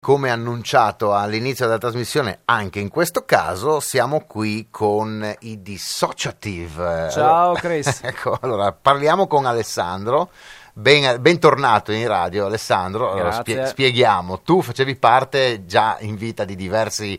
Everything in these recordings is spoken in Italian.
Come annunciato all'inizio della trasmissione, anche in questo caso siamo qui con i Dissociative. Ciao Chris. Ecco, allora parliamo con Alessandro. Bentornato in radio, Alessandro. Allora, spieghiamo, tu facevi parte già in vita di diverse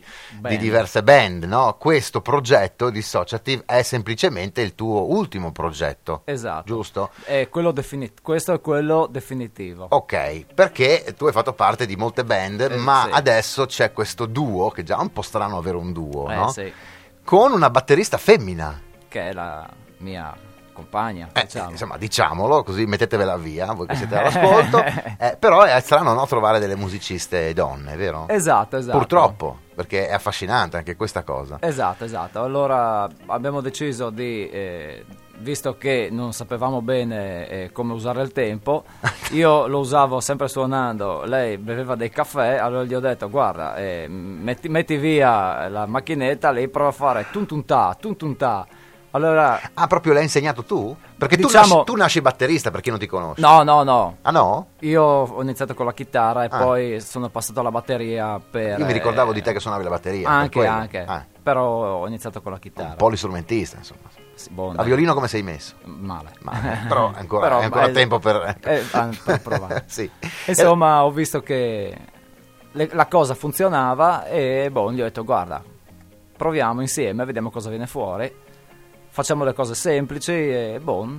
band, no? Questo progetto Dissociative è semplicemente il tuo ultimo progetto. Esatto. Giusto? Questo è quello definitivo. Ok, perché tu hai fatto parte di molte band, ma sì. Adesso c'è questo duo, che già è un po' strano avere un duo, no? Sì. Con una batterista femmina. Che è la mia compagna, diciamo. Insomma, diciamolo, così mettetevela via, voi che siete all'ascolto. Però è strano, no, trovare delle musiciste donne, vero? Esatto. Purtroppo, perché è affascinante anche questa cosa. Esatto. Allora abbiamo deciso di, visto che non sapevamo bene come usare il tempo, io lo usavo sempre suonando, lei beveva dei caffè, allora gli ho detto: guarda, metti via la macchinetta, lei prova a fare tun-tun-ta. Allora, proprio l'hai insegnato tu? Perché tu nasci batterista, per chi non ti conosce. No. Ah no? Io ho iniziato con la chitarra e poi sono passato alla batteria per... Io mi ricordavo di te che suonavi la batteria. Anche. Però ho iniziato con la chitarra. Un polistrumentista, insomma. Sì, a violino come sei messo? Male. Però è ancora tempo per provare. Sì. Insomma, ho visto che la cosa funzionava e gli ho detto: guarda, proviamo insieme, vediamo cosa viene fuori. Facciamo le cose semplici e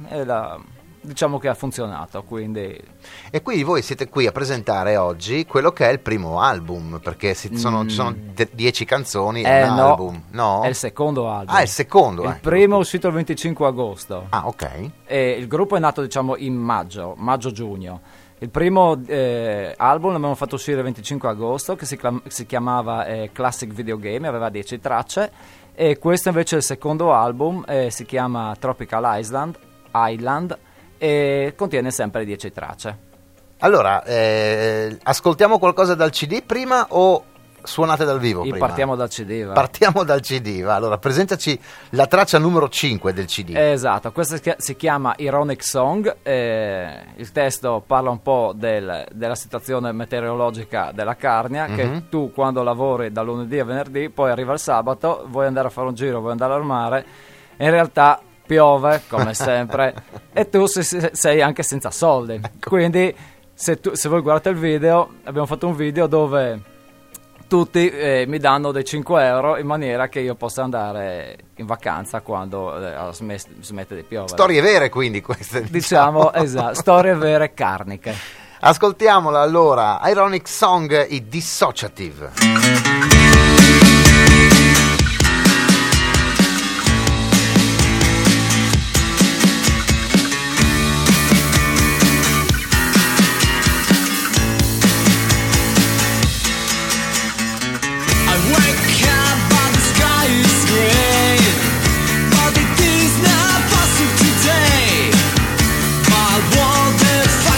diciamo che ha funzionato, quindi... E quindi voi siete qui a presentare oggi quello che è il primo album, perché ci sono 10 canzoni e un album. No? È il secondo album. Ah, è il secondo. Il primo è uscito il 25 agosto. Ah, ok. E il gruppo è nato, diciamo, in maggio-giugno. Il primo album l'abbiamo fatto uscire il 25 agosto, che si chiamava Classic Video Game, aveva 10 tracce. E questo invece è il secondo album, si chiama Tropical Island e contiene sempre 10 tracce. Allora, ascoltiamo qualcosa dal CD prima o suonate dal vivo prima? Partiamo dal CD, va. Partiamo dal CD, va. Allora presentaci la traccia numero 5 del CD. Esatto, questa si chiama Ironic Song, il testo parla un po' della situazione meteorologica della Carnia, che tu quando lavori da lunedì a venerdì, poi arriva il sabato, vuoi andare a fare un giro, vuoi andare al mare, e in realtà piove come sempre e tu sei anche senza soldi. Quindi se voi guardate il video, abbiamo fatto un video dove tutti mi danno dei 5 euro in maniera che io possa andare in vacanza quando smette di piovere. Storie vere, quindi queste, diciamo. Esatto, storie vere carniche. Ascoltiamola allora, Ironic Song, i Dissociative.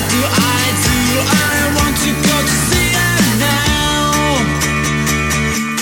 I want to go to see it now.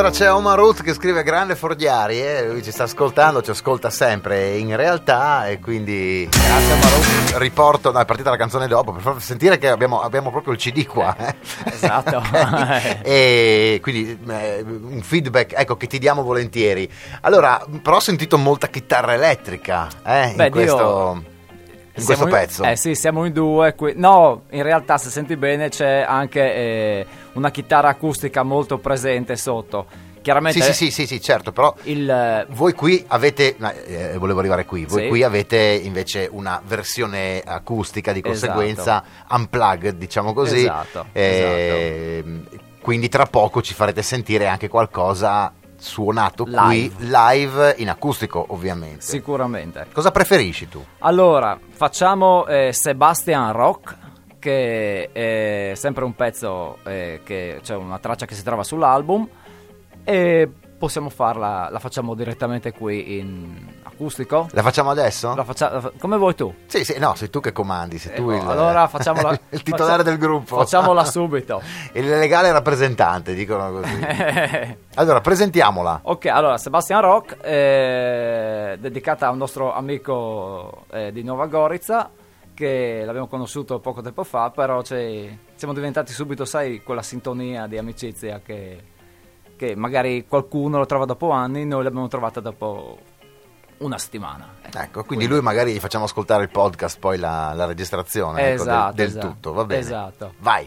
Allora c'è Omar Ruth che scrive: grande Forghiari, lui ci sta ascoltando, ci ascolta sempre in realtà, e quindi grazie Omar Ruth. Riporto, è partita la canzone dopo per far sentire che abbiamo proprio il CD qua. Esatto. Okay. E quindi un feedback, ecco, che ti diamo volentieri. Allora, però ho sentito molta chitarra elettrica in questo pezzo. Sì, siamo in due. No, in realtà se senti bene c'è anche una chitarra acustica molto presente sotto. Chiaramente sì, certo, però voi qui avete, volevo arrivare qui, voi qui avete invece una versione acustica, di conseguenza unplugged, diciamo così. Esatto. Quindi tra poco ci farete sentire anche qualcosa suonato qui live in acustico, ovviamente. Sicuramente. Cosa preferisci tu? Allora, facciamo Sebastian Rock, che è sempre un pezzo che c'è una traccia che si trova sull'album, e possiamo la facciamo direttamente qui in acustico. La facciamo adesso? Come vuoi tu? Sì, no, sei tu che comandi, sei tu allora facciamola, il titolare del gruppo. Facciamola subito. Il legale rappresentante, dicono così. Allora, presentiamola. Ok, allora, Sebastian Rock, dedicata a un nostro amico di Nova Gorica, che l'abbiamo conosciuto poco tempo fa, però siamo diventati subito, sai, quella sintonia di amicizia che magari qualcuno lo trova dopo anni, noi l'abbiamo trovata dopo una settimana. Ecco, quindi lui magari gli facciamo ascoltare il podcast, poi la registrazione, esatto, del tutto, va bene? Esatto. Vai!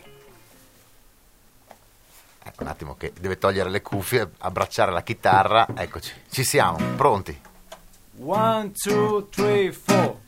Ecco, un attimo che deve togliere le cuffie, abbracciare la chitarra, eccoci, ci siamo, pronti? 1, 2, 3, 4.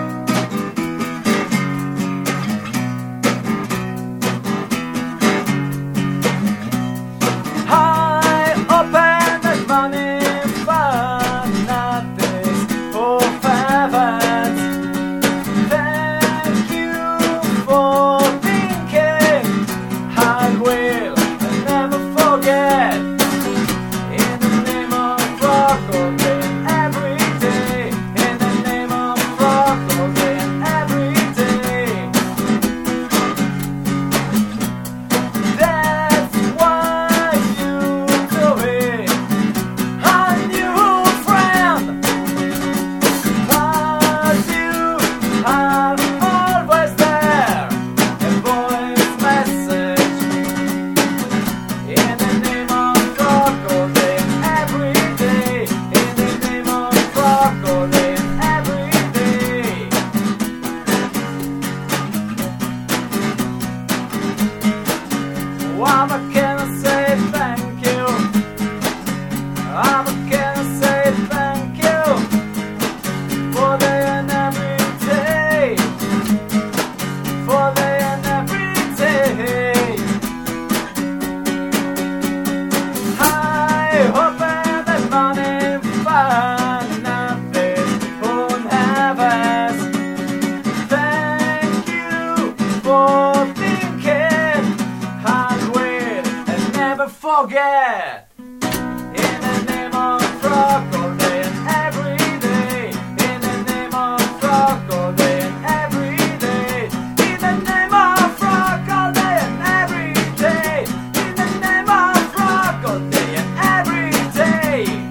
Forget in the name of rock all day and every day, in the name of rock all day and every day, in the name of rock all day and every day, in the name of rock all day and every day.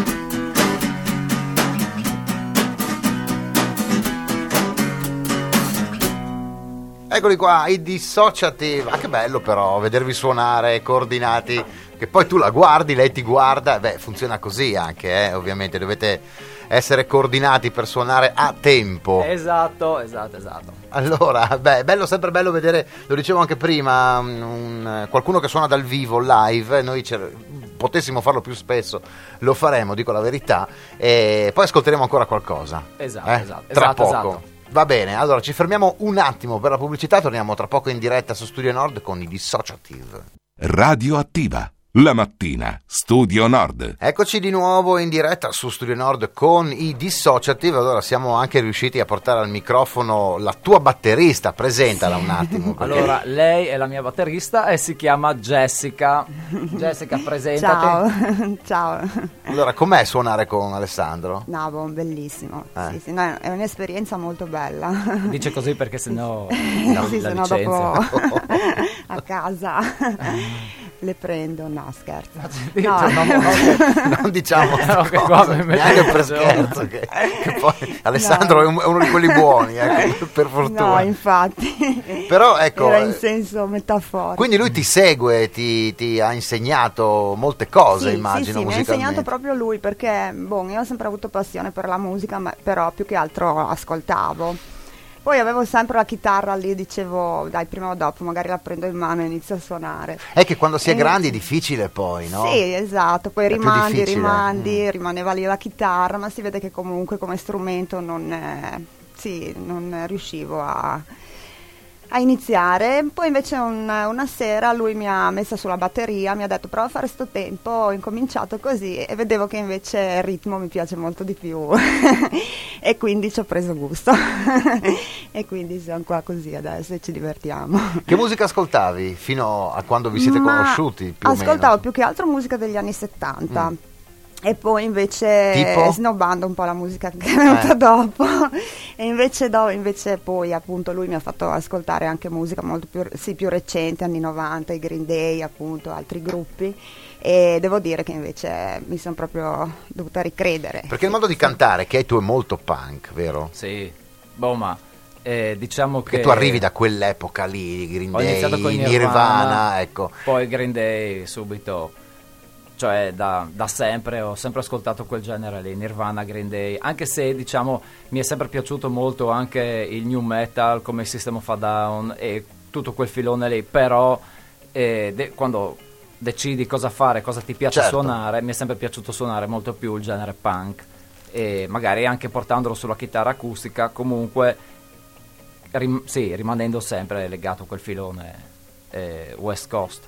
Eccoli qua, i Dissociative. Ah, che bello però vedervi suonare coordinati, che poi tu la guardi, lei ti guarda. Beh, funziona così anche, ovviamente dovete essere coordinati per suonare a tempo. Esatto. Allora, bello, sempre bello vedere, lo dicevo anche prima, qualcuno che suona dal vivo, live. Noi potessimo farlo più spesso, lo faremo, dico la verità, e poi ascolteremo ancora qualcosa. Esatto. Tra poco. Va bene, allora ci fermiamo un attimo per la pubblicità, torniamo tra poco in diretta su Studio Nord con i Dissociative. Radio Attiva, la mattina, Studio Nord. Eccoci di nuovo in diretta su Studio Nord con i Dissociative. Allora siamo anche riusciti a portare al microfono la tua batterista, presentala un attimo. Perché... Allora, lei è la mia batterista e si chiama Jessica. Jessica, presentati. Ciao. Allora, com'è suonare con Alessandro? No, bellissimo. Sì, no, è un'esperienza molto bella. Dice così perché sennò sì, sennò dopo a casa. le prendo, no scherzo, non diciamo neanche per scherzo che poi Alessandro è uno di quelli buoni, per fortuna. No, infatti, però ecco, era in senso metaforico. Quindi lui ti segue, ti ha insegnato molte cose, immagino, sì, musicalmente. mi ha insegnato proprio lui, perché io ho sempre avuto passione per la musica, però più che altro ascoltavo. Poi avevo sempre la chitarra lì, dicevo dai, prima o dopo magari la prendo in mano e inizio a suonare. È che quando si è grandi è difficile poi, no? Sì, esatto, poi rimaneva lì la chitarra, ma si vede che comunque come strumento non riuscivo a iniziare. Poi invece una sera lui mi ha messa sulla batteria, mi ha detto prova a fare sto tempo, ho incominciato così e vedevo che invece il ritmo mi piace molto di più e quindi ci ho preso gusto e quindi siamo qua così adesso e ci divertiamo. Che musica ascoltavi fino a quando vi siete conosciuti? Ascoltavo più che altro musica degli anni 70. E poi invece snobbando un po' la musica che è venuta dopo e invece poi appunto lui mi ha fatto ascoltare anche musica molto più recente, anni 90, i Green Day, appunto, altri gruppi, e devo dire che invece mi sono proprio dovuta ricredere. Perché il modo di cantare che hai tu è molto punk, vero? Sì, ma diciamo che tu arrivi da quell'epoca lì, Green Day, iniziato con Nirvana, ecco. Poi Green Day subito. Cioè da sempre ho sempre ascoltato quel genere lì, Nirvana, Green Day, anche se diciamo mi è sempre piaciuto molto anche il new metal come System of a Down e tutto quel filone lì, però quando decidi cosa fare, cosa ti piace suonare, mi è sempre piaciuto suonare molto più il genere punk e magari anche portandolo sulla chitarra acustica, comunque rimanendo sempre legato a quel filone West Coast.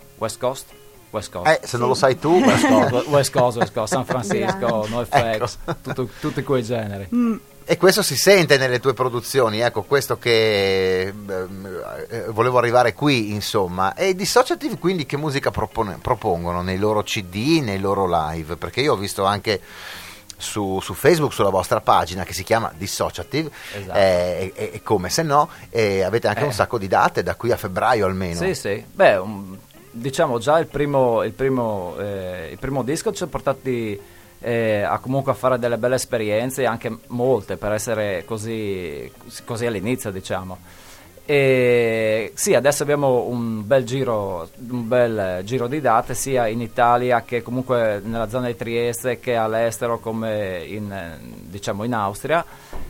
Se non lo sai tu, West Coast, San Francisco, NoFX, tutti quei generi. E questo si sente nelle tue produzioni, ecco, questo che volevo arrivare qui, insomma. E Dissociative quindi che musica propongono nei loro CD, nei loro live? Perché io ho visto anche su Facebook, sulla vostra pagina che si chiama Dissociative, esatto. E come se no, avete anche un sacco di date da qui a febbraio almeno. Sì, diciamo già il primo disco ci ha portati a comunque a fare delle belle esperienze, anche molte per essere così all'inizio, diciamo. E sì, adesso abbiamo un bel giro di date sia in Italia che comunque nella zona di Trieste, che all'estero come in Austria,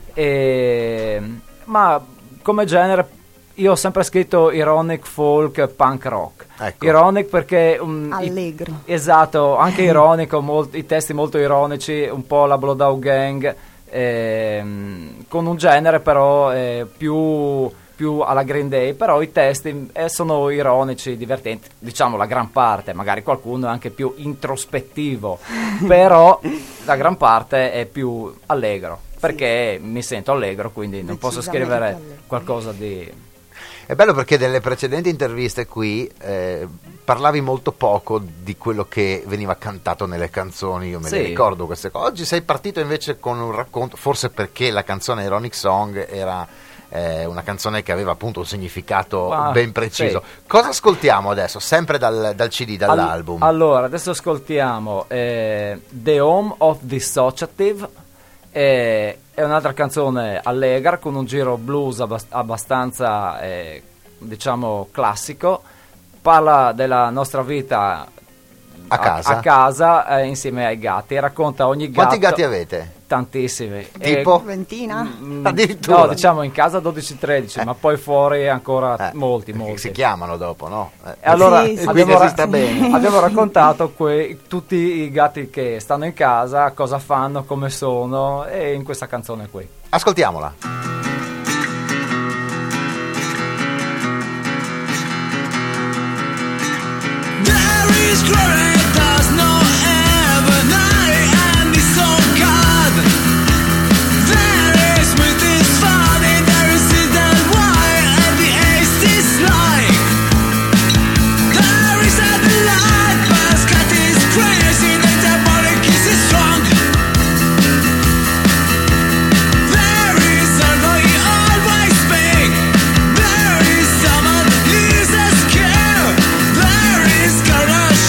ma come genere io ho sempre scritto ironic folk punk rock. Ecco. Ironic perché allegro. Esatto, anche ironico, i testi molto ironici, un po' la Blowout Gang, con un genere però più alla Green Day, però i testi sono ironici, divertenti, diciamo la gran parte, magari qualcuno è anche più introspettivo, però la gran parte è più allegro, perché mi sento allegro, quindi non posso scrivere qualcosa di... È bello perché nelle precedenti interviste qui parlavi molto poco di quello che veniva cantato nelle canzoni, io me le ricordo queste cose. Oggi sei partito invece con un racconto, forse perché la canzone Ironic Song era una canzone che aveva appunto un significato ben preciso. Sì. Cosa ascoltiamo adesso? Sempre dal CD, dall'album? Allora, adesso ascoltiamo The Home of Dissociative. È un'altra canzone allegra con un giro blues abbastanza diciamo classico, parla della nostra vita a casa insieme ai gatti, racconta ogni gatto. Quanti gatti avete? Tantissimi, tipo? Ventina? Addirittura? No, diciamo in casa 12-13, ma poi fuori ancora molti. Si chiamano dopo, no? E allora sì. abbiamo raccontato tutti i gatti che stanno in casa, cosa fanno, come sono, e in questa canzone qui. Ascoltiamola. There is glory, does no ever night, and it's so God. There is with this funny, there is hidden wire, and the ace is like. There is a light, but cat is crazy, the diabolic kiss is strong. There is although he always speak. There is someone that needs a scare. There is courage.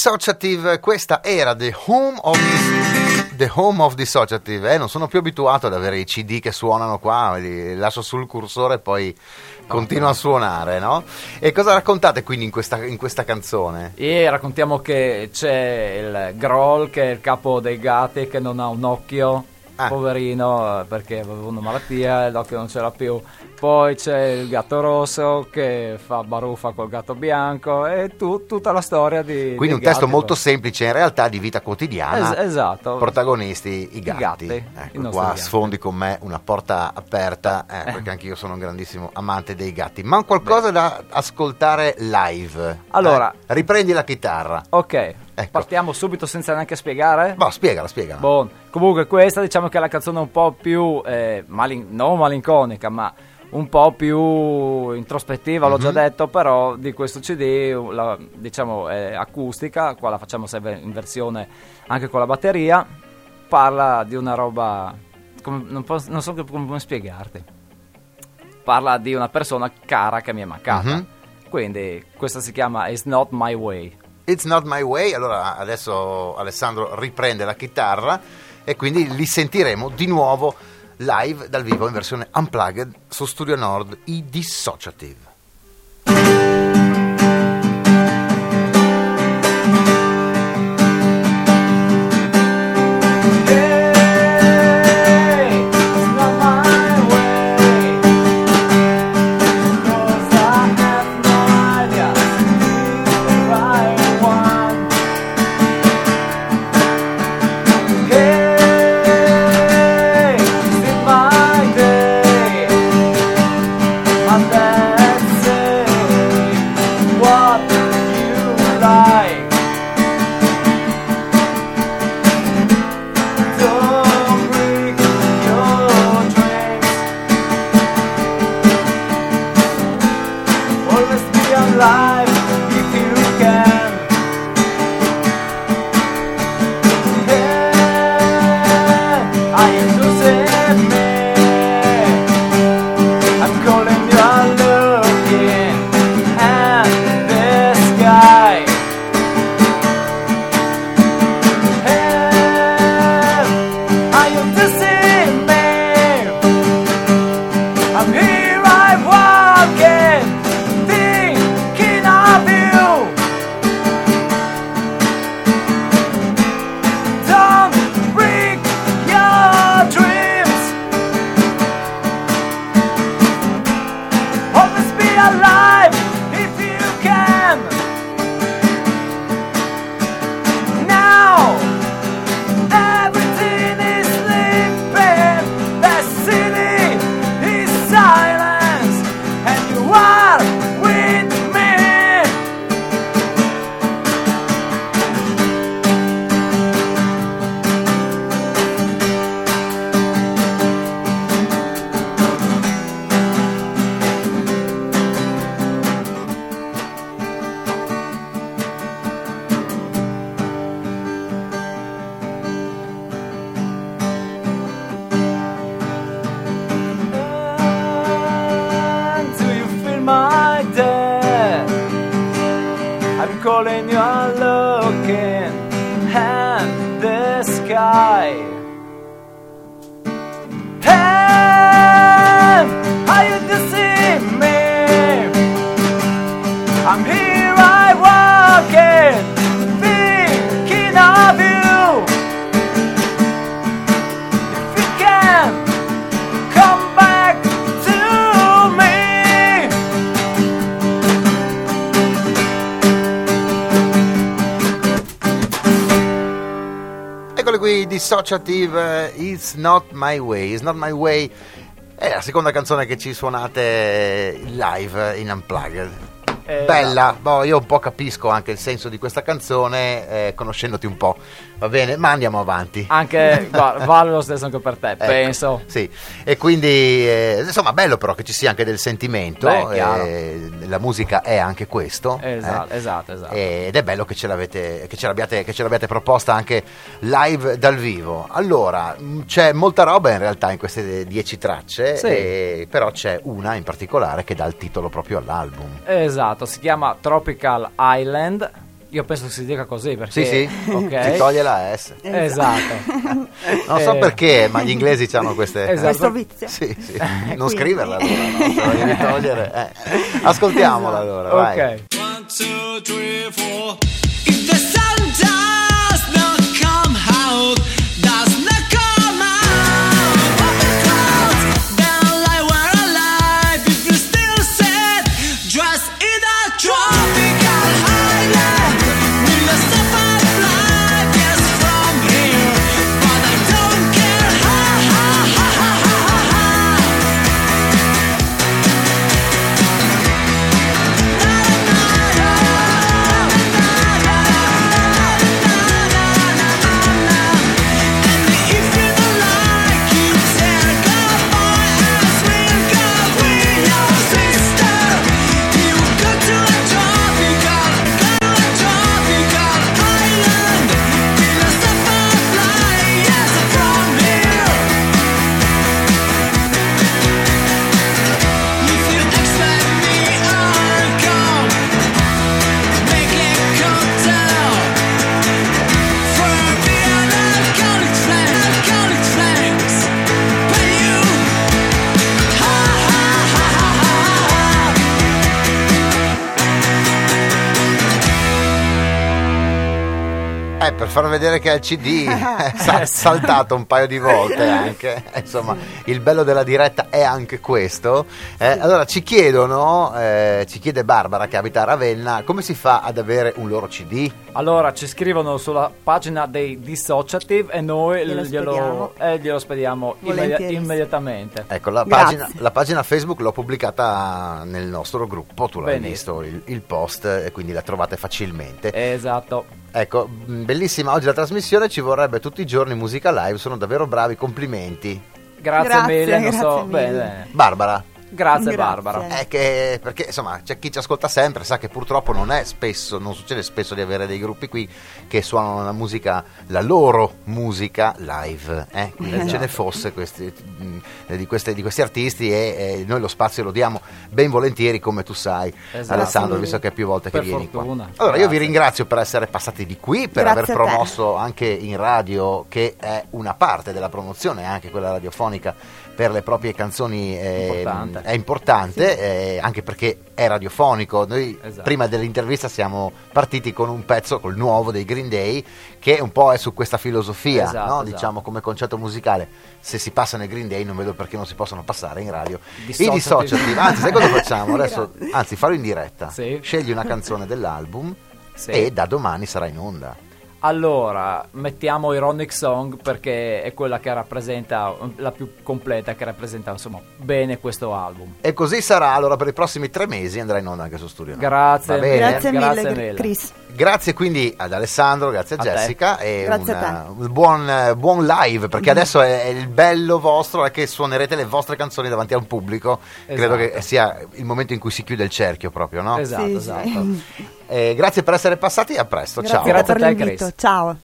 Dissociative, questa era The Home of Dissociative. Non sono più abituato ad avere i CD che suonano qua, li lascio sul cursore e poi continua a suonare, no? E cosa raccontate quindi in questa canzone? E raccontiamo che c'è il Grohl, che è il capo dei gatti, che non ha un occhio, poverino, perché aveva una malattia e l'occhio non ce l'ha più. Poi c'è il gatto rosso che fa baruffa col gatto bianco, e tutta la storia di quindi un testo molto semplice in realtà, di vita quotidiana. Esatto. Protagonisti i gatti. Ecco, qua gatti. Sfondi con me una porta aperta, perché anche io sono un grandissimo amante dei gatti. Ma qualcosa da ascoltare live. Allora, riprendi la chitarra. Ok. Ecco. Partiamo subito senza neanche spiegare? No, spiegala. Bon. Comunque questa diciamo che è la canzone un po' più non malinconica, ma un po' più introspettiva, l'ho già detto, però di questo CD diciamo è acustica, qua la facciamo in versione anche con la batteria. Parla di una roba non so come spiegarti. Parla di una persona cara che mi è mancata. Quindi questa si chiama It's Not My Way. It's Not My Way. Allora adesso Alessandro riprende la chitarra e quindi li sentiremo di nuovo live dal vivo in versione unplugged su Studio Nord, i Dissociative. Calling you, are looking at the sky. And are you to see me? I'm here, I'm walking, thinking of you. If you can, come back to me. Eccole qui, Dissociative, It's Not My Way. It's Not My Way è la seconda canzone che ci suonate live in Unplugged. Bella, io un po' capisco anche il senso di questa canzone, conoscendoti un po', va bene, ma andiamo avanti. Anche, vale lo stesso anche per te, penso. Sì, e quindi, insomma, bello però che ci sia anche del sentimento. La musica è anche questo. Esatto. Ed è bello che ce l'abbiate proposta anche live dal vivo. Allora, c'è molta roba in realtà in queste 10 tracce, sì. Però c'è una in particolare che dà il titolo proprio all'album. Esatto, si chiama Tropical Island Io penso si dica così perché sì, okay. si toglie la S. Esatto. Non so perché, ma gli inglesi hanno queste... Questo vizio. Sì. Non scriverla allora, no? Se la devi togliere. Ascoltiamola allora, vai. Ok. 1, 2, 3, 4. If the sun does not come out, does not come out of the clouds, then lie where I lie. If you still sit, dressed in a tropical island, will I stop and fly? Yes, from here, but I don't care. Ha ha ha ha ha ha. Per far vedere che al CD è saltato un paio di volte anche, insomma, il bello della diretta è anche questo. Allora ci chiedono, ci chiede Barbara che abita a Ravenna, come si fa ad avere un loro CD? Allora ci scrivono sulla pagina dei Dissociative e noi glielo spediamo immediatamente. Ecco, la pagina Facebook l'ho pubblicata nel nostro gruppo, tu l'hai visto il post e quindi la trovate facilmente. Esatto. Ecco, bellissima oggi la trasmissione, ci vorrebbe tutti i giorni musica live, sono davvero bravi, complimenti. Grazie mille, non so bene. Barbara. Grazie Barbara. Perché insomma c'è chi ci ascolta sempre, sa che purtroppo non succede spesso di avere dei gruppi qui che suonano la loro musica live. Quindi ce ne fosse di questi artisti e noi lo spazio lo diamo ben volentieri, come tu sai, Alessandro, visto che è più volte che vieni qua. Allora io vi ringrazio per essere passati di qui, per aver promosso anche in radio, che è una parte della promozione, anche quella radiofonica per le proprie canzoni è importante, anche perché è radiofonico. Noi prima dell'intervista siamo partiti con un pezzo, col nuovo dei Green Day, che un po' è su questa filosofia, no? Diciamo come concetto musicale. Se si passa nei Green Day non vedo perché non si possono passare in radio i Dissociative. Anzi, sai cosa facciamo? Adesso, fallo in diretta. Scegli una canzone dell'album e da domani sarà in onda. Allora, mettiamo Ironic Song perché è quella che rappresenta, la più completa, che rappresenta insomma bene questo album. E così sarà, allora per i prossimi 3 mesi andrà in onda anche su Studio. Grazie mille, Chris. Grazie quindi ad Alessandro, grazie a Jessica e grazie a te. Un buon live, perché adesso è il bello vostro è che suonerete le vostre canzoni davanti a un pubblico. Credo che sia il momento in cui si chiude il cerchio proprio, no? Esatto. Grazie per essere passati e a presto. Ciao. Grazie per l'invito. Ciao.